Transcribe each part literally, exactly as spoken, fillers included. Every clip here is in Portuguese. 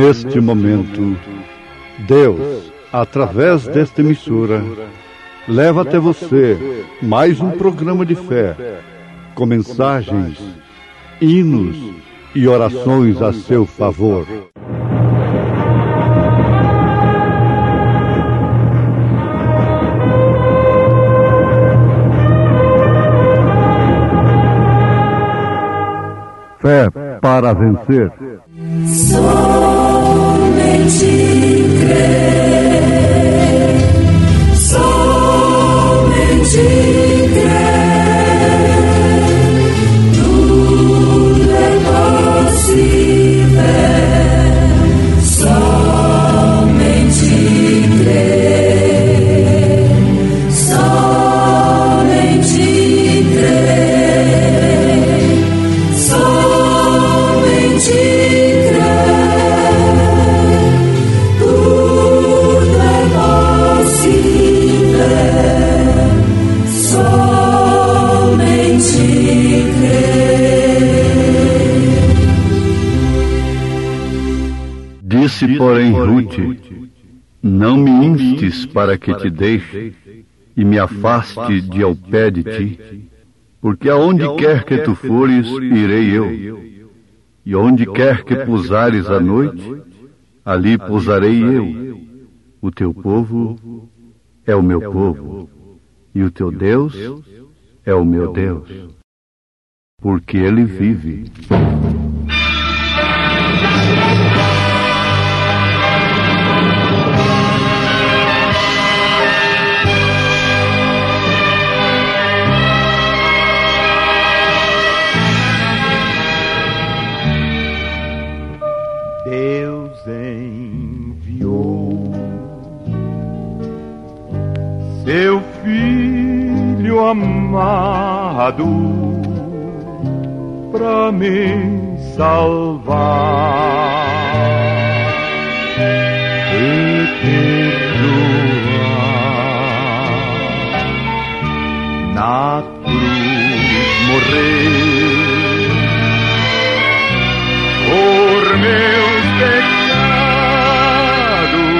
neste momento, Deus, através desta emissora, leva até você mais um programa de fé, com mensagens, hinos e orações a seu favor. Fé para vencer. Somente crer, somente crer, tudo é possível, somente crer, somente crer, somente Disse, porém, Ruth: não me instes para que te deixe e me afaste de ao pé de ti, porque aonde quer que tu fores, irei eu, e onde quer que pousares a noite, ali pousarei eu. O teu povo é o meu povo, e o teu Deus é o meu Deus, porque ele vive. Deus enviou seu Filho amado pra me salvar e perdoar. Na cruz morrer por meus pecados,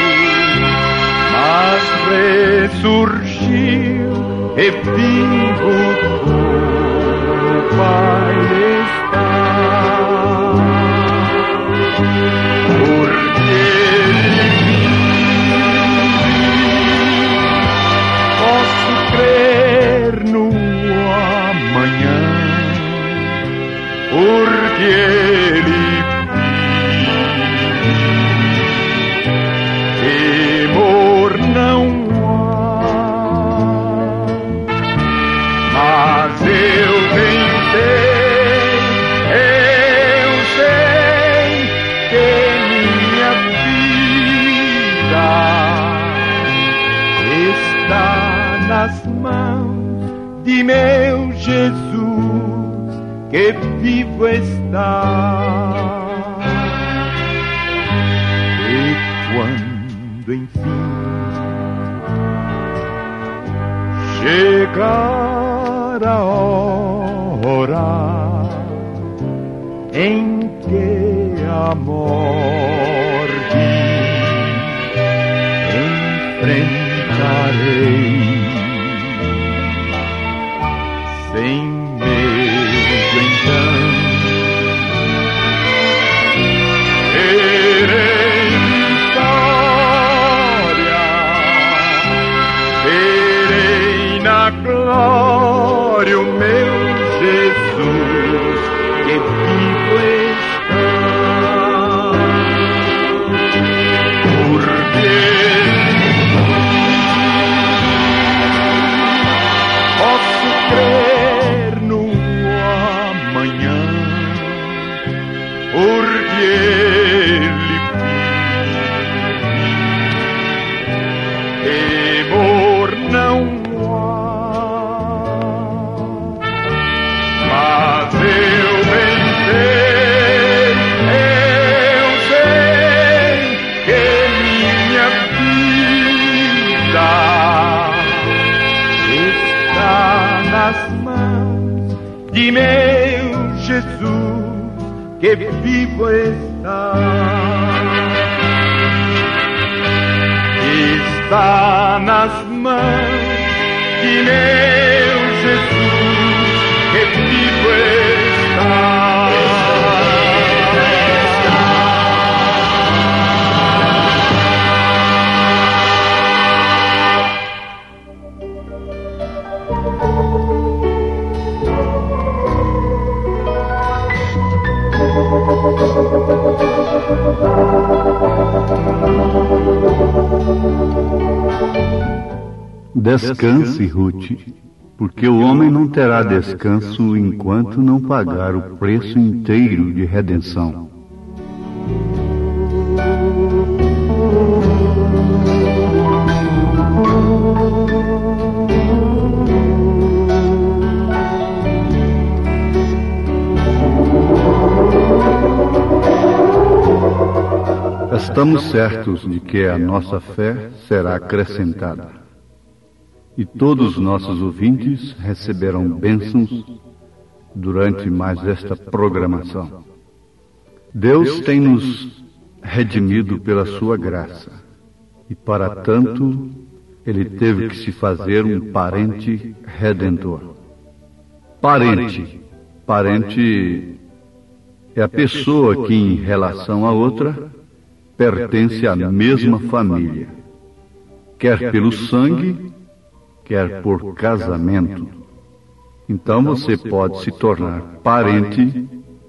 mas ressurgiu e vivo como o Pai está. Porque Ele vive, posso crer no amanhã, porque Ele temor não há, mas eu bem sei, eu sei que minha vida está nas mãos de meu Jesus, que vivo está. E quando enfim chegar a hora em que a morte enfrentarei sem medo, então terei vitória, terei na glória o meu Jesus, que vivo está. Porque posso crer no amanhã, porque Ele vive, temor não há, mas eu bem sei, eu sei que minha vida está nas mãos de meu Jesus, que vivo está. está nas mãos de meu Jesus, que vivo está. Descanse, Ruth, porque o homem não terá descanso enquanto não pagar o preço inteiro de redenção. Estamos certos de que a nossa fé será acrescentada. E todos nossos ouvintes receberão bênçãos durante mais esta programação. Deus tem nos redimido pela sua graça, e para tanto, Ele teve que se fazer um parente redentor. Parente. Parente é a pessoa que, em relação a outra, pertence à mesma família, quer pelo sangue, quer por casamento. Então você pode se tornar parente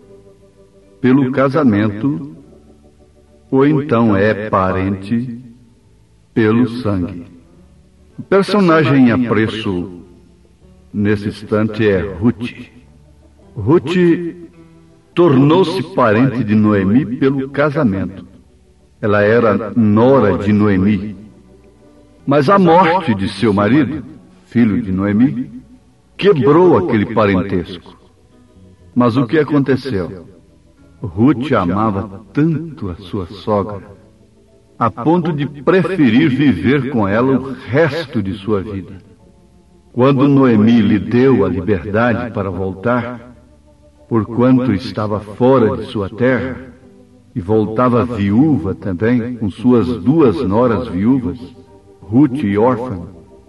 pelo casamento, ou então é parente pelo sangue. O personagem em apreço nesse instante é Ruth. Ruth tornou-se parente de Noemi pelo casamento. Ela era nora de Noemi. Mas a morte de seu marido, filho de Noemi, quebrou aquele parentesco. Mas o que aconteceu? Ruth amava tanto a sua sogra, a ponto de preferir viver com ela o resto de sua vida. Quando Noemi lhe deu a liberdade para voltar, porquanto estava fora de sua terra, e voltava viúva também, com suas duas noras viúvas, Ruth e Orfa,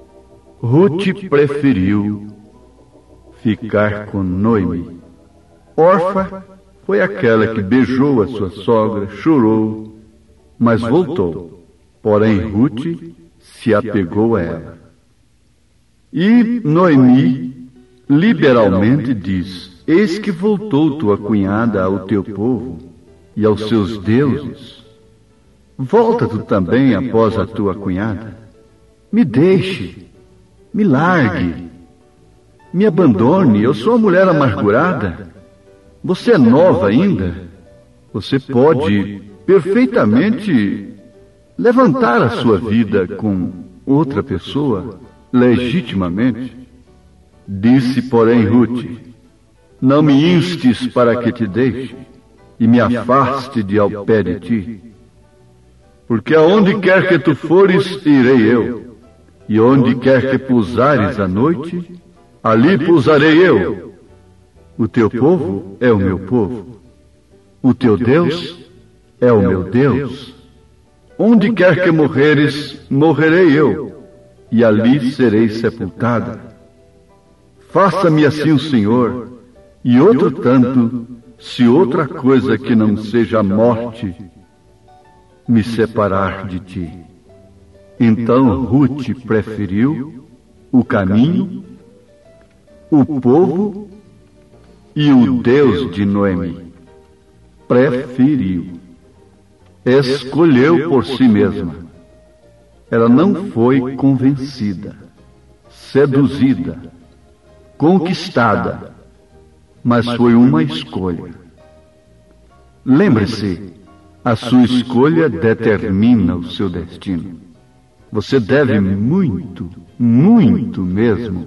Ruth preferiu ficar com Noemi. Orfa foi aquela que beijou a sua sogra, chorou, mas voltou. Porém, Ruth se apegou a ela. E Noemi liberalmente diz: eis que voltou tua cunhada ao teu povo e aos seus deuses. Volta tu também após a tua cunhada. Me deixe, me largue, me abandone, eu sou uma mulher amargurada. Você é nova ainda. Você pode perfeitamente levantar a sua vida com outra pessoa, legitimamente. Disse, porém, Ruth: não me instes para que te deixe e me afaste de ao pé de ti, porque aonde quer que tu fores, irei eu. E onde quer que pousares à noite, ali pousarei eu. O teu povo é o meu povo. O teu Deus é o meu Deus. Onde quer que morreres, morrerei eu, e ali serei sepultada. Faça-me assim o Senhor, e outro tanto, se outra coisa que não seja a morte me separar de ti. Então Ruth preferiu o caminho, o povo e o Deus de Noemi. Preferiu. Escolheu por si mesma. Ela não foi convencida, seduzida, conquistada, mas foi uma escolha. Lembre-se, a sua escolha determina o seu destino. Você deve muito, muito mesmo,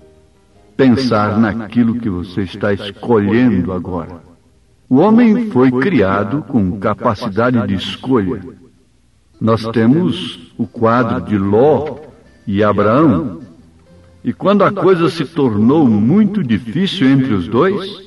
pensar naquilo que você está escolhendo agora. O homem foi criado com capacidade de escolha. Nós temos o quadro de Ló e Abraão, e quando a coisa se tornou muito difícil entre os dois,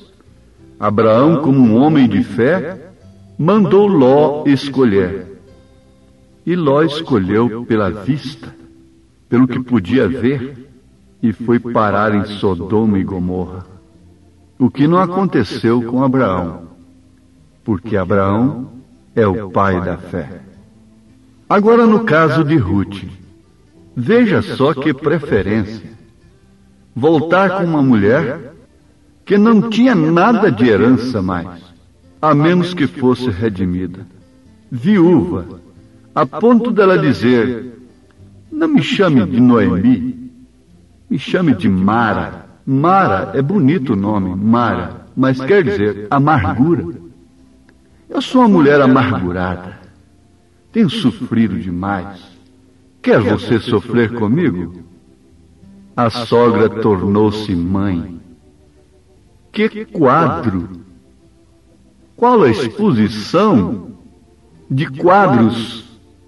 Abraão, como um homem de fé, mandou Ló escolher. E Ló escolheu pela vista, pelo que podia ver, e foi parar em Sodoma e Gomorra. O que não aconteceu com Abraão, porque Abraão é o pai da fé. Agora, no caso de Ruth, veja só que preferência. Voltar com uma mulher que não tinha nada de herança mais, a menos que fosse redimida, viúva, a ponto dela dizer: não me chame de Noemi, me chame de Mara. Mara é bonito o nome, Mara, mas quer dizer amargura. Eu sou uma mulher amargurada, tenho sofrido demais. Quer você sofrer comigo? A sogra tornou-se mãe. Que quadro! Qual a exposição de quadros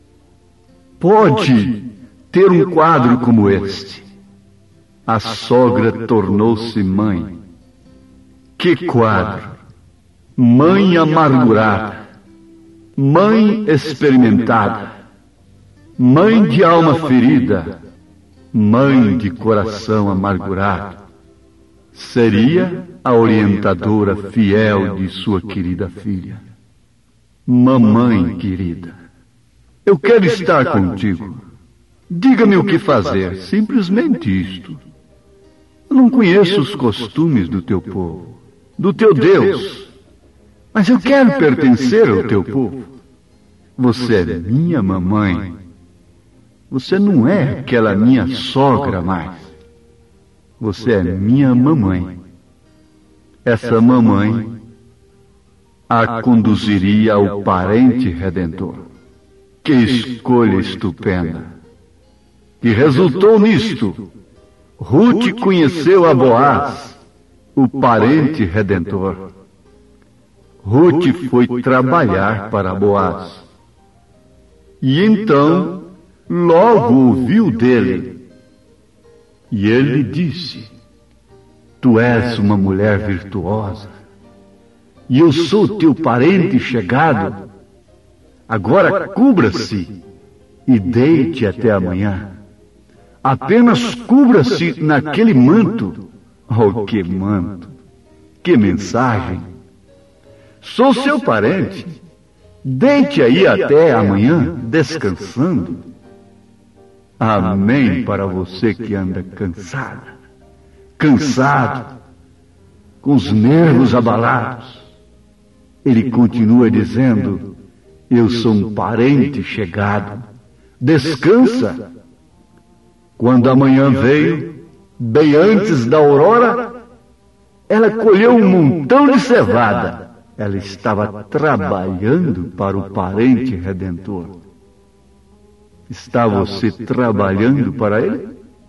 pode ter um quadro como este? A sogra tornou-se mãe. Que quadro! Mãe amargurada, mãe experimentada, mãe de alma ferida, mãe de coração amargurado. Seria a orientadora fiel de sua querida filha. Mamãe querida, eu quero estar contigo. Diga-me o que fazer, simplesmente isto. Eu não conheço os costumes do teu povo, do teu Deus, mas eu quero pertencer ao teu povo. Você é minha mamãe. Você não é aquela minha sogra mais. Você é minha mamãe. Essa mamãe a conduziria ao parente redentor. Que escolha estupenda! E resultou nisto. Ruth conheceu a Boaz, o parente redentor. Ruth foi trabalhar para Boaz. E então, logo ouviu dele. E ele disse: tu és uma mulher virtuosa, e eu sou teu parente chegado. Agora cubra-se e deite até amanhã. Apenas cubra-se naquele manto. Oh, que manto! Que mensagem! Sou seu parente. Deite aí até amanhã, descansando. Amém para você que anda cansada, cansado, com os nervos abalados. Ele continua dizendo: eu sou um parente chegado. Descansa. Quando a manhã veio, bem antes da aurora, ela colheu um montão de cevada. Ela estava trabalhando para o parente redentor. Está você trabalhando para ele?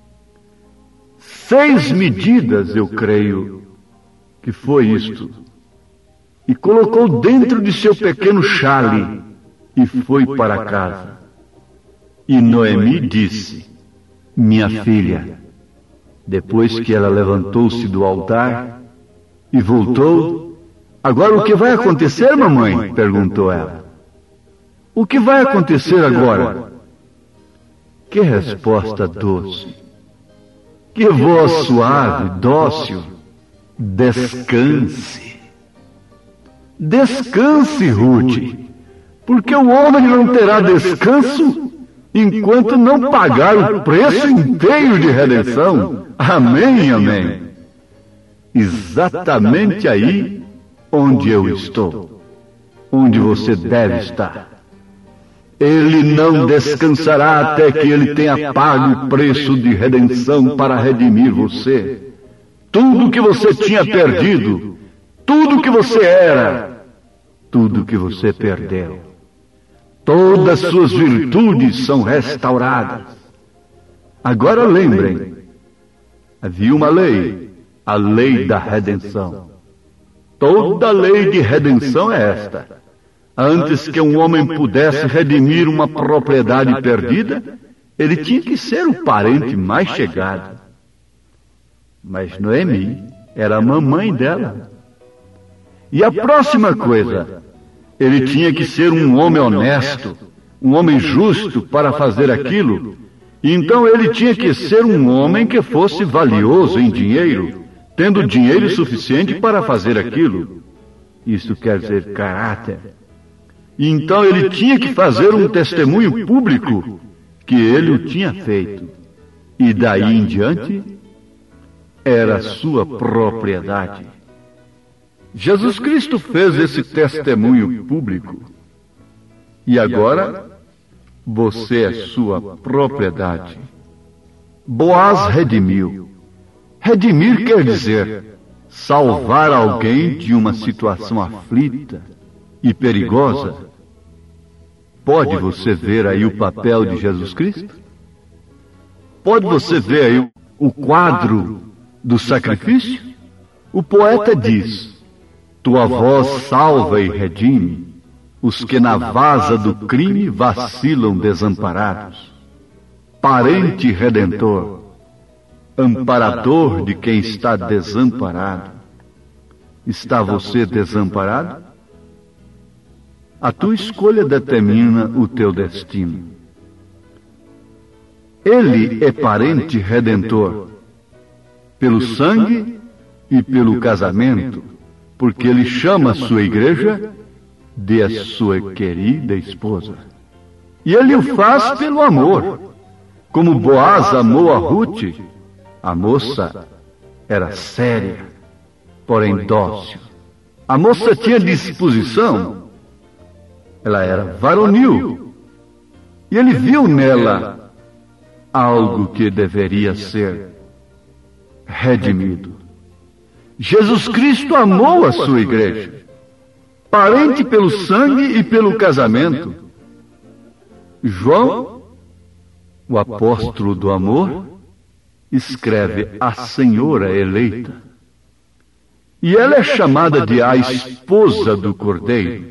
Seis medidas, eu creio, que foi isto. E colocou dentro de seu pequeno chale e foi para casa. E Noemi disse: minha filha, depois que ela levantou-se do altar e voltou: agora o que vai acontecer, mamãe? Perguntou ela. O que vai acontecer agora? Que resposta doce! Que voz suave, dócil! Descanse! Descanse, Ruth, porque o homem não terá descanso enquanto não pagar o preço inteiro de redenção. Amém, amém. Exatamente aí onde eu estou, onde você deve estar. Ele não descansará até que ele tenha pago o preço de redenção para redimir você. Tudo que você tinha perdido, tudo que você era, tudo que você perdeu. Todas suas virtudes são restauradas. Agora lembrem, havia uma lei, a lei da redenção. Toda lei de redenção é esta. Antes que um homem pudesse redimir uma propriedade perdida, ele tinha que ser o parente mais chegado. Mas Noemi era a mamãe dela. E a próxima coisa, ele tinha que ser um homem honesto, um homem justo para fazer aquilo, então ele tinha que ser um homem que fosse valioso em dinheiro, tendo dinheiro suficiente para fazer aquilo. Isso quer dizer caráter. Então ele tinha que fazer um testemunho público que ele o tinha feito. E daí em diante, era sua propriedade. Jesus Cristo fez esse testemunho público. E agora, você é sua propriedade. Boaz redimiu. Redimir quer dizer salvar alguém de uma situação aflita e perigosa. Pode você ver aí o papel de Jesus Cristo? Pode você ver aí o quadro do sacrifício? O poeta diz: tua voz salva e redime os que na vaza do crime vacilam desamparados. Parente redentor, amparador de quem está desamparado. Está você desamparado? A tua escolha determina o teu destino. Ele é parente redentor, pelo sangue e pelo casamento, porque ele chama a sua igreja de a sua querida esposa. E ele o faz pelo amor. Como Boaz amou a Ruth, a moça era séria, porém dócil. A moça tinha disposição, ela era varonil, e ele viu nela algo que deveria ser redimido. Jesus Cristo amou a sua igreja, parente pelo sangue e pelo casamento. João, o apóstolo do amor, escreve a Senhora eleita. E ela é chamada de a esposa do Cordeiro.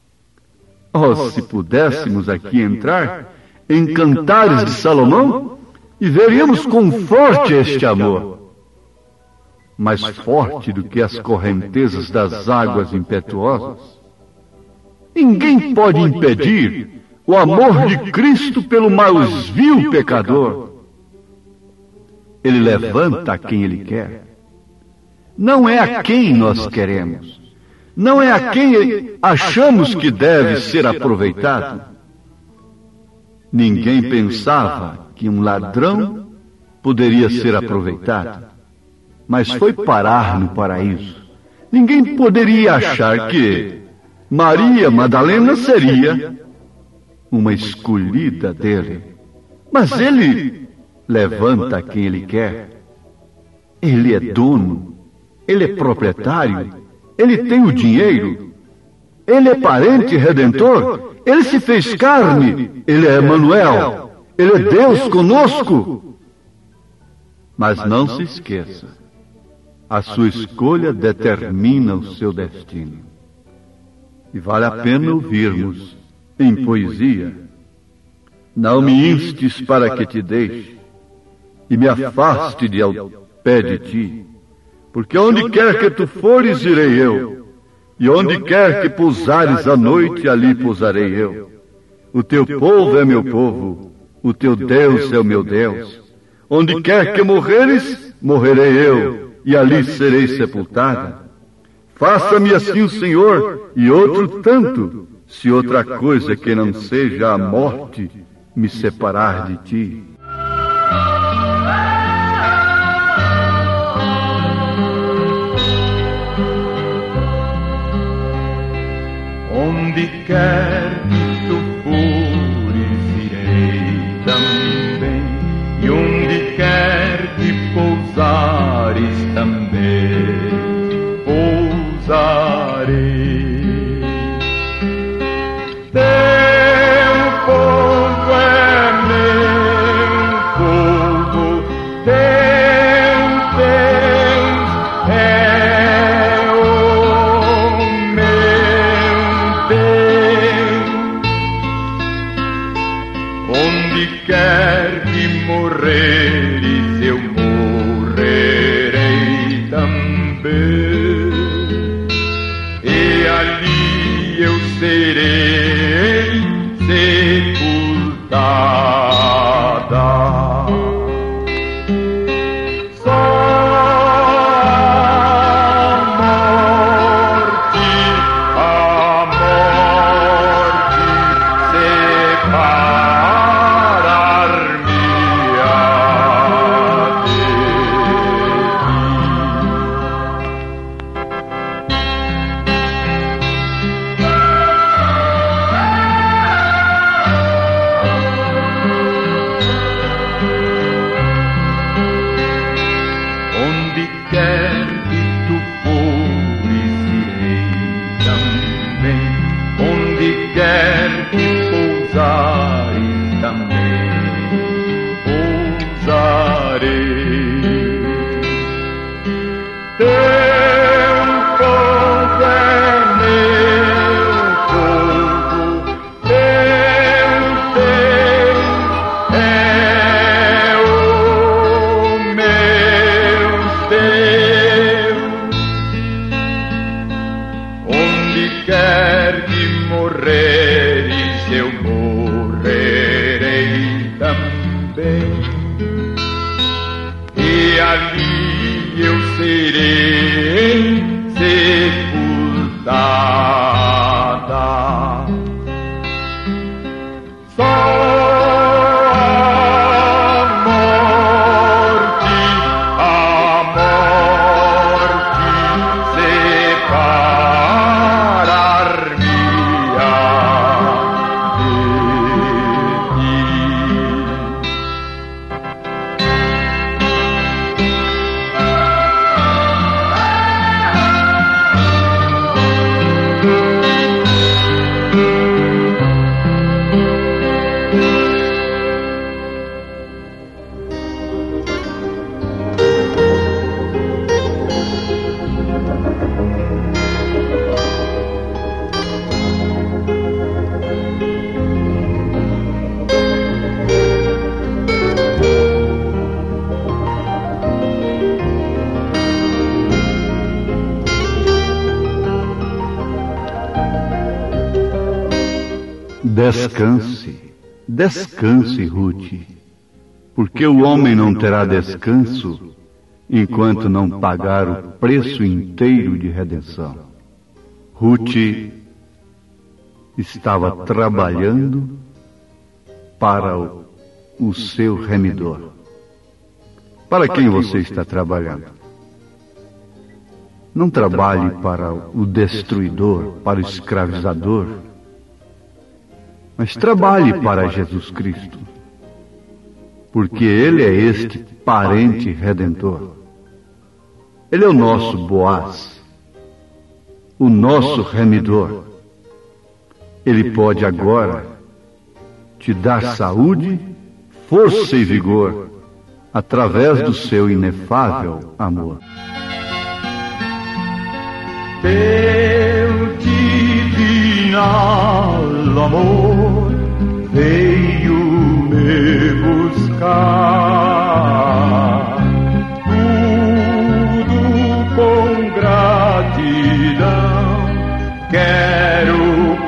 Oh, se pudéssemos aqui entrar em Cantares de Salomão e veríamos quão forte é este amor. Mais forte do que as correntezas das águas impetuosas. Ninguém pode impedir o amor de Cristo pelo mais vil pecador. Ele levanta a quem Ele quer. Não é a quem nós queremos. Não é a quem achamos que deve ser aproveitado. Ninguém pensava que um ladrão poderia ser aproveitado, mas foi parar no paraíso. Ninguém poderia achar que Maria Madalena seria uma escolhida dele. Mas ele levanta quem ele quer. Ele é dono, ele é proprietário, ele tem o dinheiro, ele é parente redentor, ele se fez carne, ele é Emanuel, ele é Deus conosco. Mas não se esqueça, a sua escolha determina o seu destino. E vale a pena ouvirmos em poesia: não me instes para que te deixe e me afaste de ao pé de ti, porque onde quer que tu fores, irei eu, e onde quer que pousares à noite, ali pousarei eu. O teu povo é meu povo, o teu Deus é o meu Deus. Onde quer que morreres, morrerei eu, e ali serei sepultada. Faça-me assim o Senhor, e outro tanto, se outra coisa que não seja a morte me separar de ti. Onde quer que tu fores, irei também, e onde quer que pousares também pousarei. Teu povo é meu quer que tu fores, irei também. Onde quer que pousares, também pousarei. Teu povo é meu povo, teu Deus é o meu Deus. Onde quer que morreres, eu morrerei também. E ali eu serei sepultada. Só a morte, a morte separar-me-á de ti. Descanse, descanse, Ruth, porque o homem não terá descanso enquanto não pagar o preço inteiro de redenção. Ruth estava trabalhando para o, o seu remidor. Para quem você está trabalhando? Não trabalhe para o destruidor, para o escravizador, mas trabalhe para Jesus Cristo, porque Ele é este parente redentor. Ele é o nosso Boaz, o nosso remidor. Ele pode agora te dar saúde, força e vigor, através do seu inefável amor. Teu divino amor veio me buscar, tudo com gratidão quero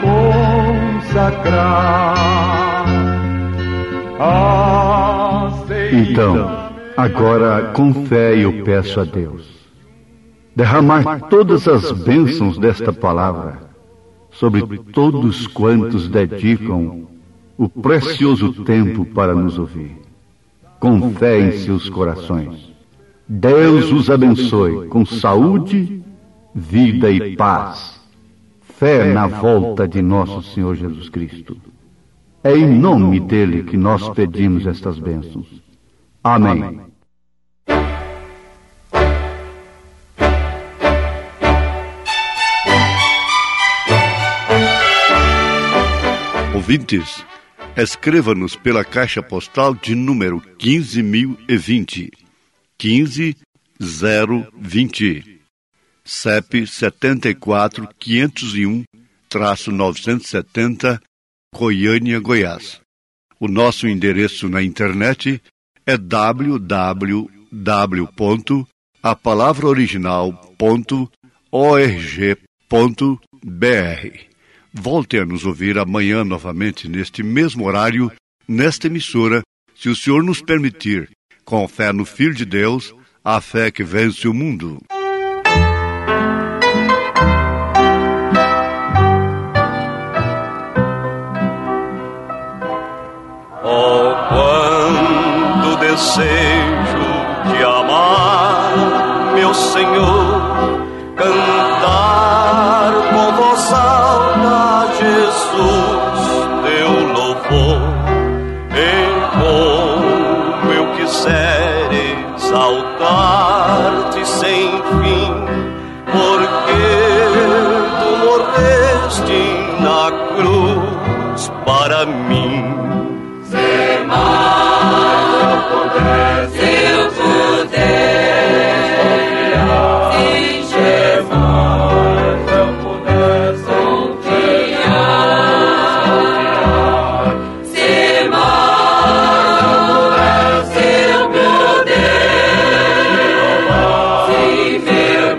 consagrar. Então, agora com fé eu peço a Deus derramar todas as bênçãos desta palavra sobre todos quantos dedicam o precioso tempo para nos ouvir. Com fé em seus corações. Deus os abençoe com saúde, vida e paz. Fé na volta de nosso Senhor Jesus Cristo. É em nome dele que nós pedimos estas bênçãos. Amém. Ouvintes, escreva-nos pela caixa postal de número quinze mil e vinte, quinze zero vinte, C E P setenta e quatro, quinhentos e um, novecentos e setenta, Goiânia, Goiás. O nosso endereço na internet é w w w ponto a palavra original ponto org ponto b r. Volte a nos ouvir amanhã novamente neste mesmo horário, nesta emissora, se o Senhor nos permitir, com fé no Filho de Deus, a fé que vence o mundo. Oh, quanto desejo te amar, meu Senhor, cantar com voz alta, Jesus, teu louvor. E como eu quiser exaltar-te sem fim, porque tu morreste na cruz para mim. Se mais eu pudesse, eu pudesse confiar em Jesus, eu pudesse confiar, se mais eu pudesse louvar, se meu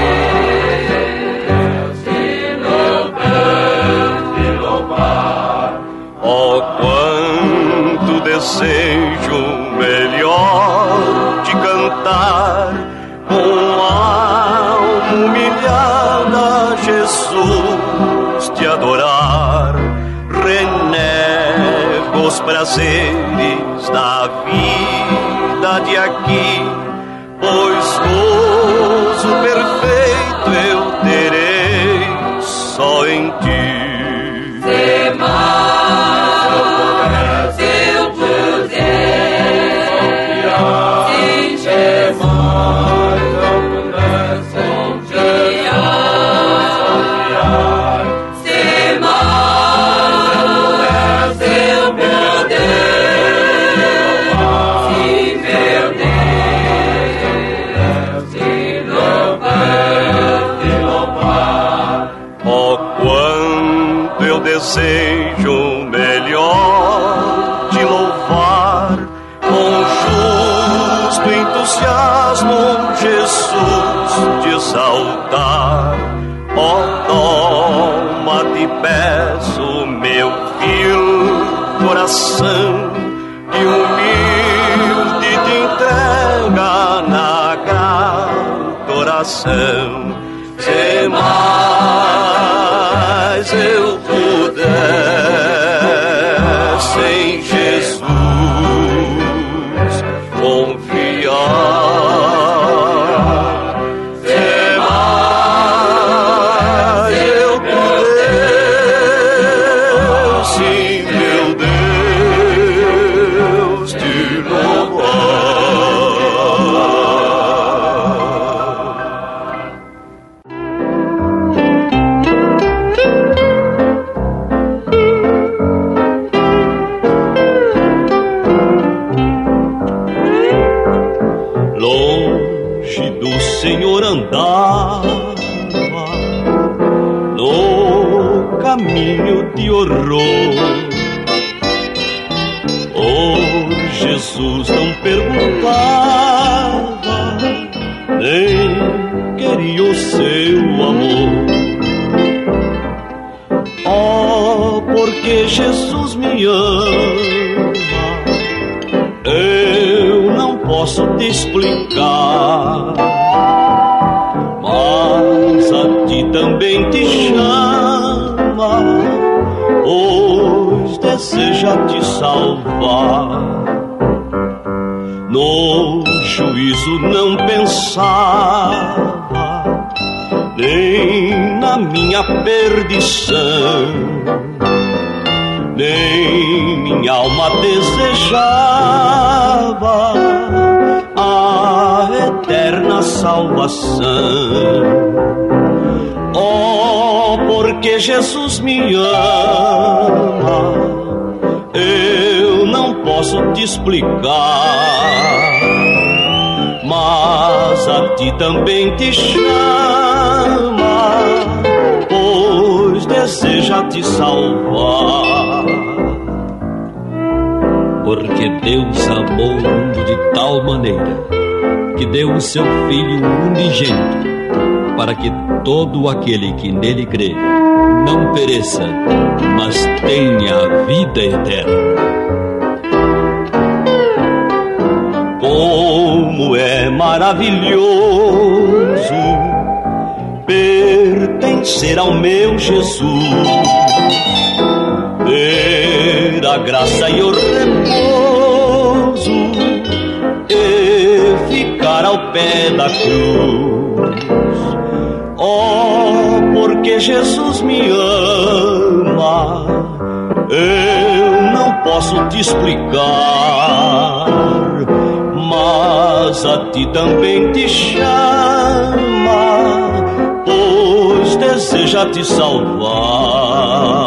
Deus te louvar, te louvar. Oh, quanto desejo melhor te cantar, com alma humilhada, Jesus, te adorar. Renego os prazeres da vida de aqui, pois gozo perfeito eu terei só em ti. Se mais eu pudesse, eu pudesse confiar em Jesus, eu pudesse confiar, se mais eu pudesse louvar, se meu Deus te louvar, te louvar. Oh, quanto eu desejo melhor te louvar, com justo entusiasmo, Jesus, te exaltar. Oh, toma, te peço, meu vil coração, que humilde te entrega na grata oração. Se mais eu pudesse em Jesus confiar, se mais eu pudesse, meu Deus, te louvar. Longe do Senhor andava, no caminho de horror. Oh, Jesus não perguntava, nem queria o seu amor. Oh, porque Jesus me ama, eu não posso te explicar, mas a ti também te chama, pois deseja te salvar. No juízo não pensava, nem na minha perdição, nem minha alma desejava a eterna salvação. Oh, porque Jesus me ama, eu não posso te explicar, mas a ti também te chama, pois deseja te salvar. Porque Deus amou o mundo de tal maneira que deu o seu Filho unigênito, para que todo aquele que nele crê não pereça, mas tenha a vida eterna. Como é maravilhoso pertencer ao meu Jesus, ter a graça e o repouso e ficar ao pé da cruz. Oh, porque Jesus me ama, eu não posso te explicar, mas a ti também te chama, pois deseja te salvar.